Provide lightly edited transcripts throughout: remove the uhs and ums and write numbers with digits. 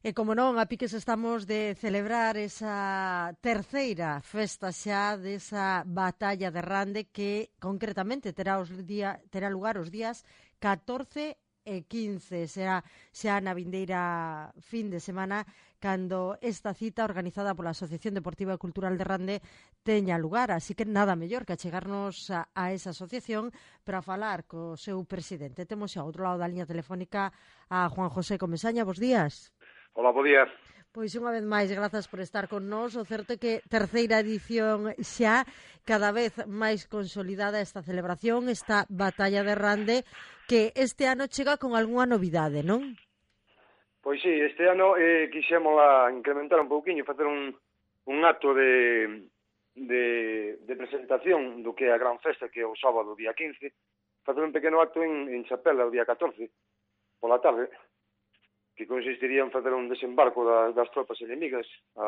E como non, a piques estamos de celebrar esa terceira festa xa desa batalla de Rande que concretamente terá lugar os días 14 e 15. Será xa na vindeira fin de semana cando esta cita organizada pola Asociación Deportiva e Cultural de Rande teña lugar, así que nada mellor que achegarnos a esa asociación para falar co seu presidente. Temos xa ao outro lado da liña telefónica a Juan José Comesaña. Bos días. Hola, bo día. Pois unha vez máis, grazas por estar con nós. O certo é que terceira edición xa, cada vez máis consolidada esta celebración, esta batalla de Rande, que este ano chega con algunha novidade, non? Pois sí, este ano quixemos incrementar un pouquiño, facer un acto de presentación do que é a gran festa, que é o sábado, día 15, facer un pequeno acto en Chapela, o día 14, pola tarde, que consistiría en facer un desembarco das tropas enemigas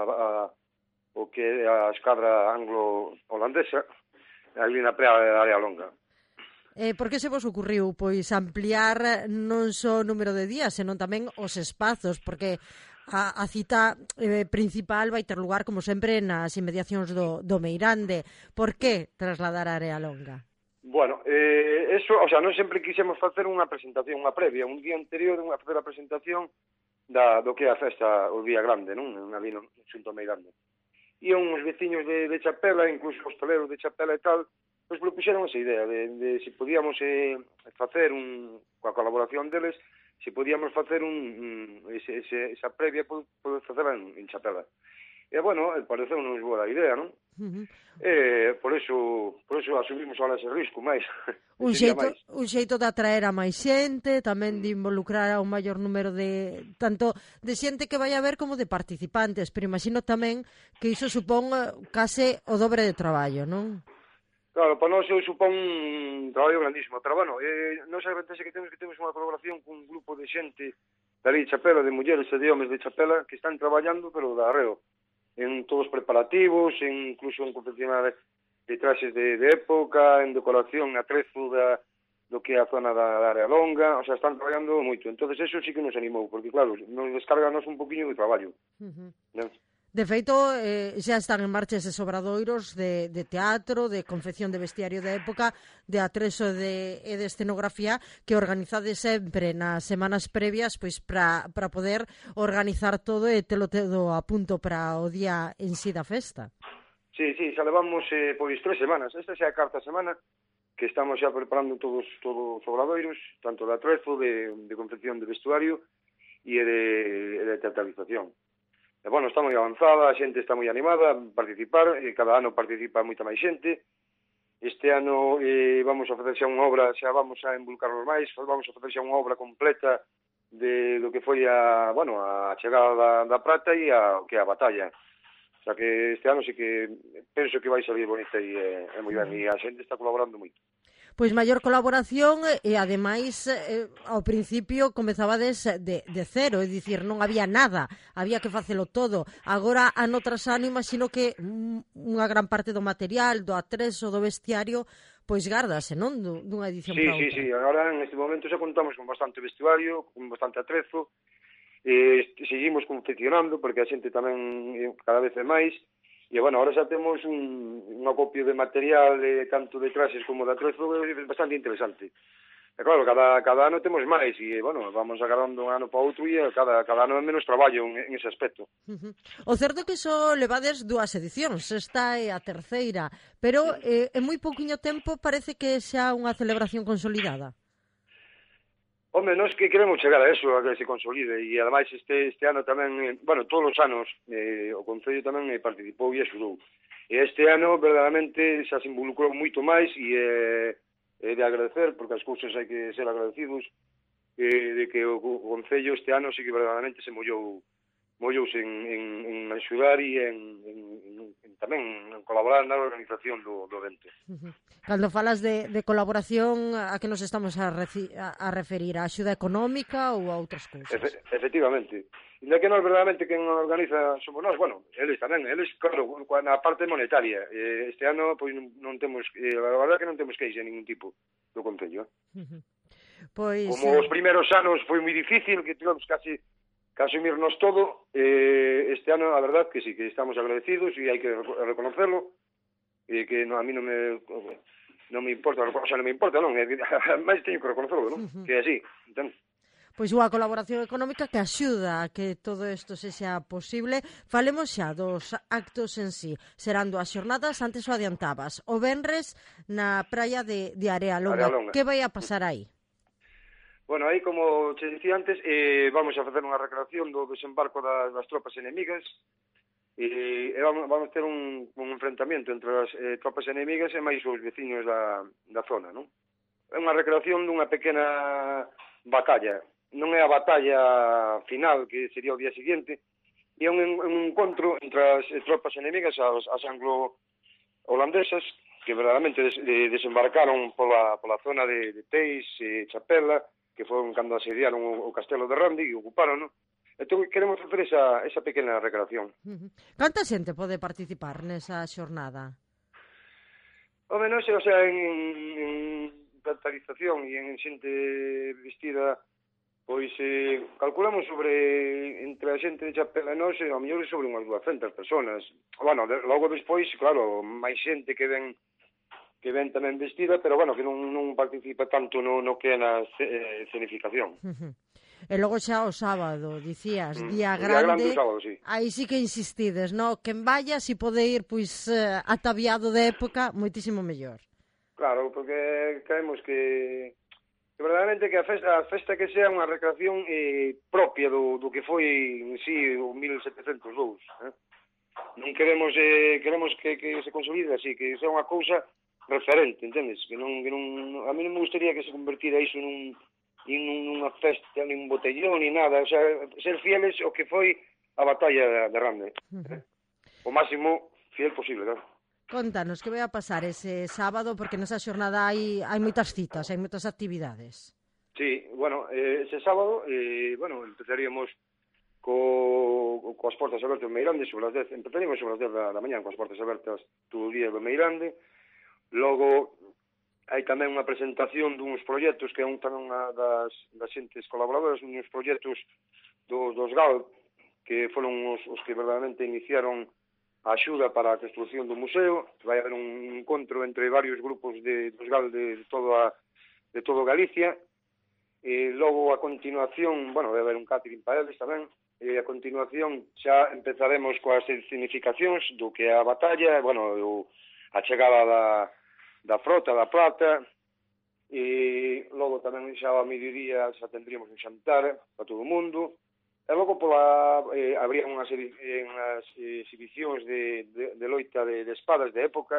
o que é a escadra anglo-holandesa ali na praia de Área Longa. Por que se vos ocurriu pois ampliar non só o número de días, senón tamén os espazos, porque a cita principal vai ter lugar, como sempre, nas inmediacións do Meirande. Por que trasladar a Área Longa? Bueno, non sempre quixemos facer unha presentación, unha previa, un día anterior a facer a presentación do que é a festa o día grande, non? Ali no xunto ao Meirande. E uns veciños de Chapela, incluso os hostaleros de Chapela e tal, pois propuxeron esa idea de se podíamos facer coa colaboración deles, se podíamos facer esa previa poder facela en Chapela. E, bueno, pareceu nos boa idea, non? Por eso asumimos ahora ese risco máis. Un xeito de atraer a máis xente, tamén de involucrar a un maior número tanto de xente que vai a ver como de participantes, pero imagino tamén que iso supón case o dobre de traballo, non? Claro, para nós supón un traballo grandísimo, pero bueno, nos acontece que temos unha colaboración con un grupo de xente dali de Chapela, de mulleres e de homes de Chapela, que están traballando, pero de arreo, en todos os preparativos, incluso en confeccionar de traxes de época, en decoración, atrezo do que é a zona da Área Longa, o sea, están traballando moito. Entonces eso sí que nos animou, porque claro, nos descarganos un poquinho de traballo. De feito, xa están en marcha eses obradoiros de teatro, de confección de vestiario de época, de atreso e de escenografía que organizades sempre nas semanas previas pois para poder organizar todo e telo todo a punto para o día en sí da festa. Sí, xa levamos pois 3 semanas. Esta xa é a cuarta semana que estamos xa preparando todos os obradoiros, tanto de atrezo, de confección de vestuario e de teatralización. E, bueno, está moi avanzada, a xente está moi animada a participar, cada ano participa moita máis xente. Este ano vamos a facer xa unha obra, xa vamos a involucrarnos máis, vamos a facer xa unha obra completa do que foi a chegada da prata e o que é a batalla. O sea que este ano sí que penso que vai salir bonita e moi ben, e a xente está colaborando moito. Pois maior colaboración e, ademais, ao principio comezabades de cero, é dicir, non había nada, había que facelo todo. Agora, ano tras ano, imagino que unha gran parte do material, do atreso, do vestiario, pois gárdase, non? Dunha edición para outra. Sí, agora en este momento xa contamos con bastante vestuario, con bastante atrezo, seguimos confeccionando, porque a xente tamén cada vez é máis. E, bueno, ahora xa temos un acopio de material, tanto de traxes como de atrezo, bastante interesante. E, claro, cada ano temos máis, e, bueno, vamos agarrando un ano para outro, e cada ano é menos traballo en ese aspecto. O certo é que só levades 2 edicións, esta é a terceira, pero en moi pouquiño tempo parece que xa unha celebración consolidada. Home, nós que queremos chegar a eso, a que se consolide, e ademais este ano tamén, bueno, todos os anos o Concello tamén participou e axudou. E este ano, verdadeiramente, xa se involucrou moito máis e é de agradecer, porque as cousas hai que ser agradecidos, de que o Concello este ano sí que verdadeiramente se mollouse en axudar e tamén en colaborar na organización do evento. Cando falas de colaboración, a que nos estamos a referir? A axuda económica ou a outras cousas? Efectivamente. Inda que nós verdadeiramente quen organiza somos nós, bueno, eles tamén, claro, na parte monetaria. Este ano, pois, non temos, a verdade que non temos queixa ningún tipo do Concello. Pois, como os primeiros anos foi moi difícil, que tivemos casi asumirnos todo. Este ano, a verdad, que sí, que estamos agradecidos e hai que reconocerlo, que a mí non me importa, o sea, non me importa, non, máis teño que reconocerlo, non? Que é así, entende? Pois unha colaboración económica que axuda a que todo isto sexa posible. Falemos xa dos actos en sí. Serán 2 xornadas, antes o adiantabas. O venres na praia de Area Longa. Que vai a pasar aí? Bueno, aí, como che dicía antes, vamos a facer unha recreación do desembarco das tropas enemigas, e vamos ter un enfrentamento entre as tropas enemigas e máis os veciños da zona, non? É unha recreación dunha pequena batalla. Non é a batalla final, que sería o día seguinte, e é un encontro entre as tropas enemigas, as anglo-holandesas, que verdadeiramente desembarcaron pola zona de Teis e Chapela, que foron cando asediaron o castelo de Rande e ocuparon, non? Entón, queremos facer esa pequena recreación. Canta xente pode participar nesa xornada? Home, non sei, o sea, en catalización e en xente vestida, pois calculamos entre a xente de Chapela e nós, ao mellor sobre unhas 200 personas. Bueno, logo despois, claro, máis xente que ven tamén vestida, pero bueno, que non participa tanto no que é na escenificación. E logo xa o sábado, dicías, día grande, sábado, sí. Aí sí que insistides, no? Quen vaya, si pode ir pois ataviado de época, moitísimo mellor. Claro, porque creemos que verdadeiramente que a festa que sea unha recreación propia do que foi en sí o 1702. Non queremos que se consolide así, que sea unha cousa referente, entendes? Que non a mí non me gustaría que se convertira iso nunha festa, nin botellón, ni nada, o sea, ser fieles ao que foi a batalla de Rande. O máximo fiel posible, claro. Contanos, que vai a pasar ese sábado, porque nesa xornada hai moitas citas, hai moitas actividades. Sí, bueno, ese sábado, empezaríamos coas portas abertas do Meirande, empezaríamos sobre as 10 da mañá coas portas abertas todo o día do Meirande. Logo, hai tamén unha presentación duns proxectos que é tamén unha das xentes colaboradoras, uns proxectos dos GAL, que foron os que verdadeiramente iniciaron a axuda para a construción do museo. Vai haber un encontro entre varios grupos dos GAL de todo Galicia, e logo a continuación, vai haber un catering para eles tamén, e a continuación xa empezaremos coas escenificacións do que é a batalla, a chegada da frota, da plata, e logo tamén xa ao mediodía xa tendríamos un xantar para todo o mundo. E logo habría unhas exhibicións de loita de espadas de época.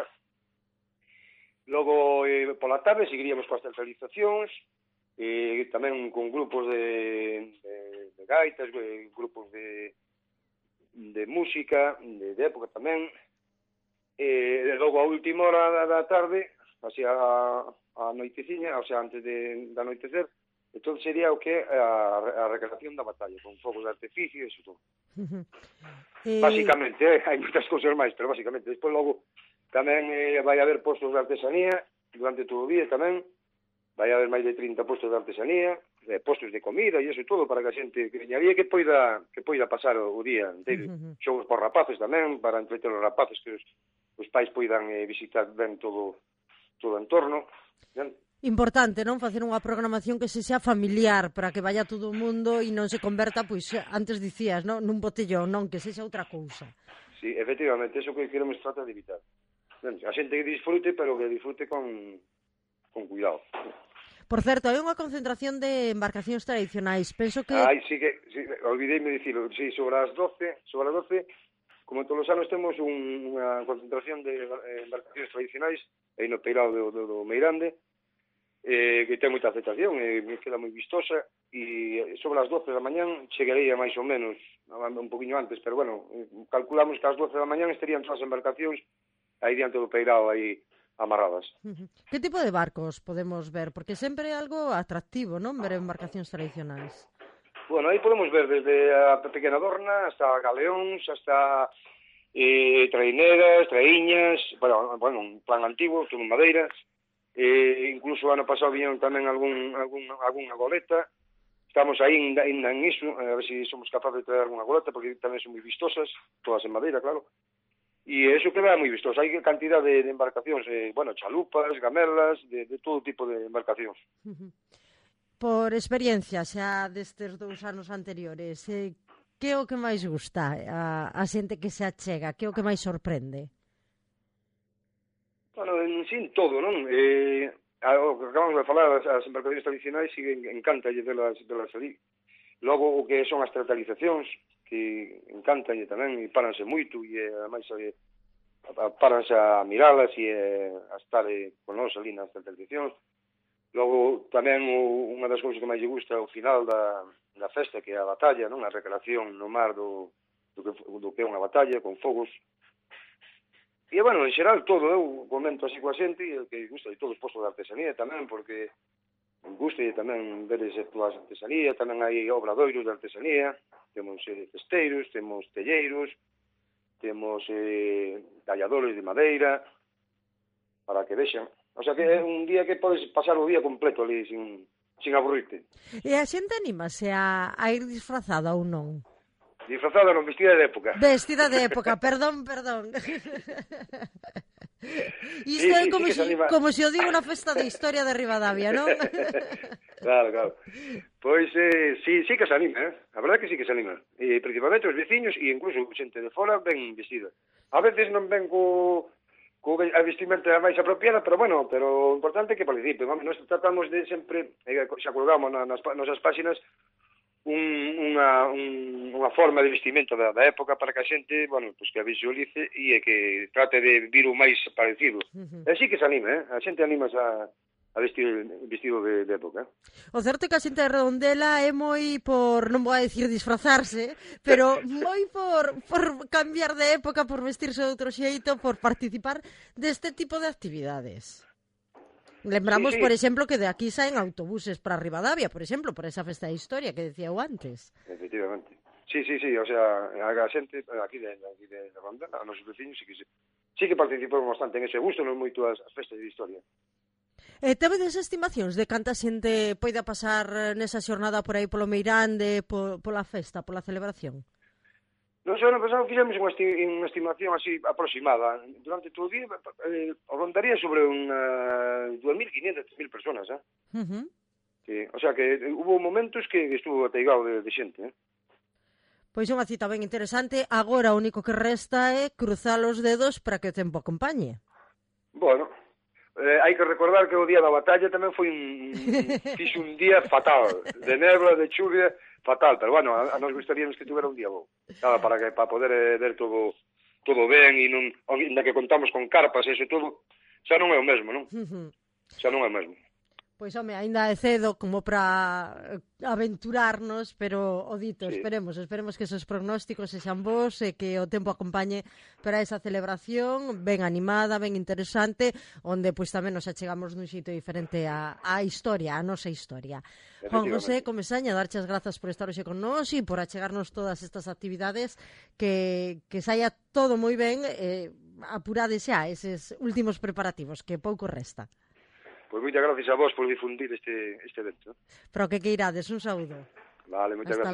Logo, pola tarde, seguiríamos coas teatralizacións, tamén con grupos de gaitas, grupos de música, de época tamén. E logo, a última hora da tarde, así a noiteciña, o sea, antes de anoitecer, entón sería o que a recreación da batalla, con fogos de artificio e iso todo. Básicamente, hai moitas cousas máis, pero básicamente. Despois logo tamén vai haber postos de artesanía durante todo o día tamén. Vai haber máis de 30 postos de artesanía, postos de comida e iso todo para que a xente que veña que poida pasar o día inteiro. Xogos por rapaces tamén, para entreter os rapaces, que os pais poidan visitar ben todo o entorno. Importante, non? Facer unha programación que se xa familiar para que vaya todo o mundo e non se converta, pois, antes dicías, non? Nun botellón, non? Que sexa outra cousa. Sí, efectivamente, eso que queremos tratar de evitar. A xente que disfrute, pero que disfrute con cuidado. Por certo, hai unha concentración de embarcacións tradicionais. Penso que... Sí, olvideime dicilo. Sí, sobre as 12, como todos os anos temos unha concentración de embarcacións tradicionais aí no peirado do Meirande, que ten moita aceptación, me queda moi vistosa, e sobre as 12 da mañán chegarei máis ou menos, un poquinho antes, pero calculamos que ás 12 da mañán estarían todas as embarcacións aí diante do peirado, aí amarradas. Que tipo de barcos podemos ver? Porque sempre é algo atractivo, non? Ver embarcacións tradicionais. Bueno, aí podemos ver desde a pequena dorna hasta galeóns, hasta traineras, traíñas, un plan antigo, todo en madeiras. Incluso ano pasado viñeron tamén algunha goleta. estamos aí ainda en iso, a ver se somos capaces de traer unha goleta, porque tamén son moi vistosas, todas en madeira, claro. E iso queda moi vistoso. Hai cantidad de embarcacións, chalupas, gamelas, de todo tipo de embarcacións. Por experiencia xa destes 2 anos anteriores, que é o que máis gusta a xente que se achega? Que é o que máis sorprende? Bueno, en sin todo, non? O que acabamos de falar, as embarcacións tradicionais, encantalle velas ali. Logo, o que son as tratalizacións, que encantalle tamén, e páranse moito, e ademais páranse a miralas e a estar con nós ali nas tratalizacións. Logo, tamén unha das cousas que máis lle gusta o final da festa, que é a batalla, non? A recreación no mar do que é unha batalla, con fogos. E, bueno, en xeral todo, eu comento así coa xente, e o que gusta de todo os postos de artesanía tamén, porque gusta tamén ver ese todas as artesanía, tamén hai obradoiros de artesanía, temos cesteiros, temos telleiros, temos talladores de madeira, para que vexan. O sea que é un día que podes pasar o día completo ali sin aburrirte. E a xente anímase a ir disfrazada ou non? Disfrazada non, vestida de época. Vestida de época, perdón. Isto é como se o digo na festa de historia de Ribadavia, non? Claro. Pois sí que se anima, A verdade que sí que se anima. E principalmente os veciños e incluso xente de fora ben vestida. A veces non ven a vestimenta máis apropiada, pero o importante é que participen. Nós tratamos de sempre, xa colgamos nas nosas páxinas, unha forma de vestimento da época para que a xente, pues que a visualice e que trate de vir o máis parecido. Así que se anima, A xente anima a vestir vestido de época. O certo é que a xente de Redondela é moi por, non vou a dicir disfrazarse, pero moi por cambiar de época, por vestirse de outro xeito, por participar deste tipo de actividades. Lembramos, sí. Por exemplo, que de aquí saen autobuses para Ribadavia, por exemplo, por esa festa de historia que decía eu antes. Efectivamente. Sí, o sea, a xente aquí de Rondela, a nosos veciños, sí que participaron bastante en ese gusto, non moito as festas de historia. Tebedes estimacións de canta xente poida pasar nesa xornada por aí polo Meirande, pola festa, pola celebración? Nos ano pasado fixemos unha estimación así aproximada. Durante todo o día rondaría sobre unhas 2.500, 3.000 personas, Sí, o sea que hubo momentos que estuvo ateigado de xente, Pois é unha cita ben interesante. Agora o único que resta é cruzar os dedos para que o tempo acompañe. Bueno, hai que recordar que o día da batalla tamén foi fixo un día fatal, de nebra, de chuvia, fatal, pero bueno, a nos gustaríamos que tuvera un día bo, para poder ver todo ben, e non, ainda que contamos con carpas e iso todo, xa non é o mesmo, non? Xa non é o mesmo. Pois, home, ainda é cedo como para aventurarnos, pero o dito, sí. Esperemos que esos prognósticos sexan bons e que o tempo acompañe para esa celebración ben animada, ben interesante, onde pois tamén nos achegamos nun xito diferente á historia, á nosa historia. Juan José Comesaña, darche as grazas por estar hoxe con nós e por achegarnos todas estas actividades, que saia todo moi ben, apurade xa eses últimos preparativos, que pouco resta. Pois moitas gracias a vos por difundir este evento. Pero que queirades, un saúdo. Vale, moitas gracias.